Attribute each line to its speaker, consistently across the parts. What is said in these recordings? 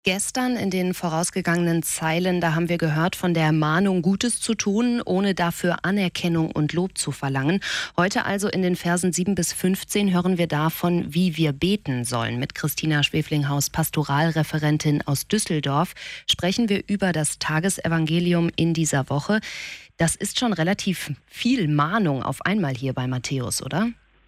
Speaker 1: Gestern in den vorausgegangenen Zeilen, da haben wir gehört von der Mahnung, Gutes zu tun, ohne dafür Anerkennung und Lob zu verlangen. Heute also in den Versen 7 bis 15 hören wir davon, wie wir beten sollen. Mit Christina Schweflinghaus, Pastoralreferentin aus Düsseldorf, sprechen wir über das Tagesevangelium in dieser Woche. Das ist schon relativ viel Mahnung auf einmal hier bei Matthäus, oder?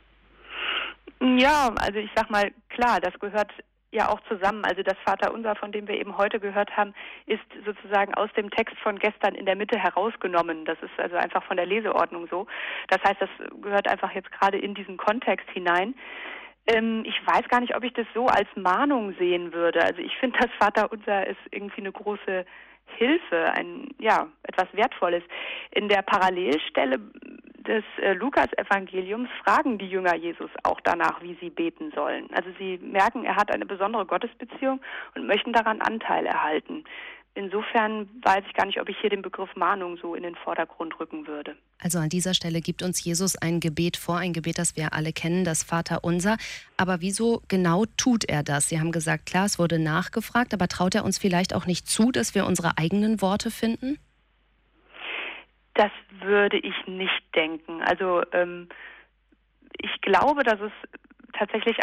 Speaker 2: Ja, also ich sag mal, klar, das gehört ja auch zusammen. Also das Vaterunser, von dem wir eben heute gehört haben, ist sozusagen aus dem Text von gestern in der Mitte herausgenommen. Das ist also einfach von der Leseordnung so. Das heißt, das gehört einfach jetzt gerade in diesen Kontext hinein. Ich weiß gar nicht, ob ich das so als Mahnung sehen würde. Also ich finde, das Vaterunser ist irgendwie eine große Hilfe, etwas Wertvolles. In der Parallelstelle des Lukas-Evangeliums fragen die Jünger Jesus auch danach, wie sie beten sollen. Also sie merken, er hat eine besondere Gottesbeziehung und möchten daran Anteil erhalten. Insofern weiß ich gar nicht, ob ich hier den Begriff Mahnung so in den Vordergrund rücken würde.
Speaker 1: Also an dieser Stelle gibt uns Jesus ein Gebet vor, ein Gebet, das wir alle kennen, das Vaterunser. Aber wieso genau tut er das? Sie haben gesagt, klar, es wurde nachgefragt, aber traut er uns vielleicht auch nicht zu, dass wir unsere eigenen Worte finden?
Speaker 2: Das würde ich nicht denken. Also ich glaube, dass es tatsächlich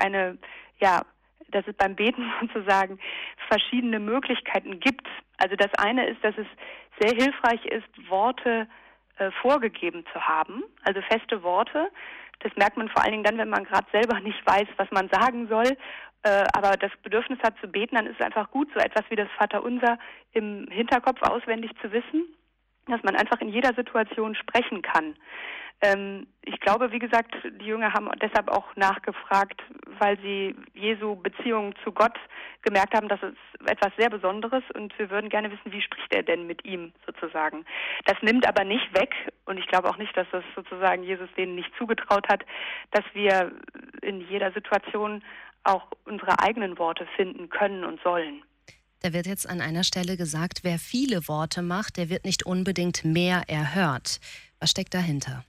Speaker 2: dass es beim Beten sozusagen verschiedene Möglichkeiten gibt. Also das eine ist, dass es sehr hilfreich ist, Worte vorgegeben zu haben, also feste Worte. Das merkt man vor allen Dingen dann, wenn man gerade selber nicht weiß, was man sagen soll, aber das Bedürfnis hat zu beten, dann ist es einfach gut, so etwas wie das Vaterunser im Hinterkopf auswendig zu wissen, dass man einfach in jeder Situation sprechen kann. Ich glaube, wie gesagt, die Jünger haben deshalb auch nachgefragt, weil sie Jesu Beziehung zu Gott gemerkt haben, das ist etwas sehr Besonderes und wir würden gerne wissen, wie spricht er denn mit ihm sozusagen. Das nimmt aber nicht weg und ich glaube auch nicht, dass das sozusagen Jesus denen nicht zugetraut hat, dass wir in jeder Situation auch unsere eigenen Worte finden können und sollen.
Speaker 1: Da wird jetzt an einer Stelle gesagt, wer viele Worte macht, der wird nicht unbedingt mehr erhört. Was steckt dahinter?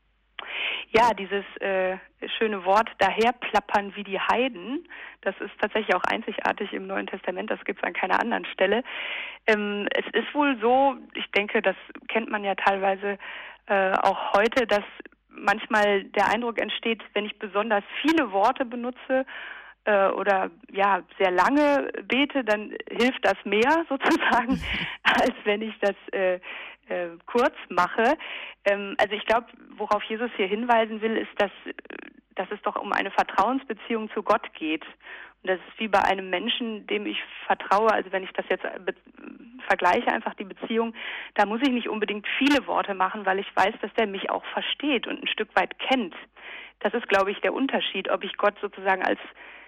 Speaker 2: Ja, dieses schöne Wort daherplappern wie die Heiden, das ist tatsächlich auch einzigartig im Neuen Testament, das gibt es an keiner anderen Stelle. Es ist wohl so, ich denke, das kennt man ja teilweise auch heute, dass manchmal der Eindruck entsteht, wenn ich besonders viele Worte benutze oder sehr lange bete, dann hilft das mehr sozusagen, als wenn ich das kurz mache. Also ich glaube, worauf Jesus hier hinweisen will, ist, dass es doch um eine Vertrauensbeziehung zu Gott geht. Und das ist wie bei einem Menschen, dem ich vertraue. Also wenn ich das jetzt vergleiche, einfach die Beziehung, da muss ich nicht unbedingt viele Worte machen, weil ich weiß, dass der mich auch versteht und ein Stück weit kennt. Das ist, glaube ich, der Unterschied, ob ich Gott sozusagen als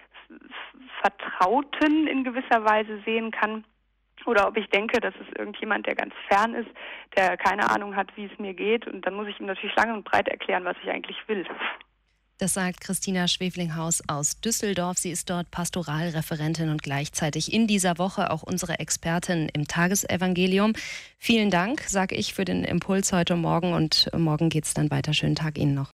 Speaker 2: Vertrauten in gewisser Weise sehen kann oder ob ich denke, das ist irgendjemand, der ganz fern ist, der keine Ahnung hat, wie es mir geht und dann muss ich ihm natürlich lang und breit erklären, was ich eigentlich will.
Speaker 1: Das sagt Christina Schweflinghaus aus Düsseldorf. Sie ist dort Pastoralreferentin und gleichzeitig in dieser Woche auch unsere Expertin im Tagesevangelium. Vielen Dank, sage ich, für den Impuls heute Morgen und morgen geht es dann weiter. Schönen Tag Ihnen noch.